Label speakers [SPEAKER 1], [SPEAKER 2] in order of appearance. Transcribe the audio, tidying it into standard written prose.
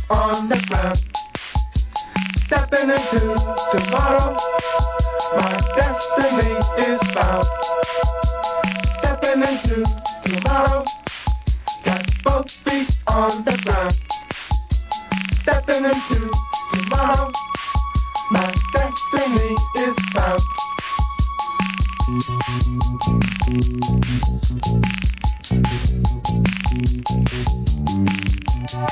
[SPEAKER 1] on the ground. Stepping into tomorrow, my destiny is found. Stepping into tomorrow, got both feet on the ground. Stepping into tomorrow, my destiny is found.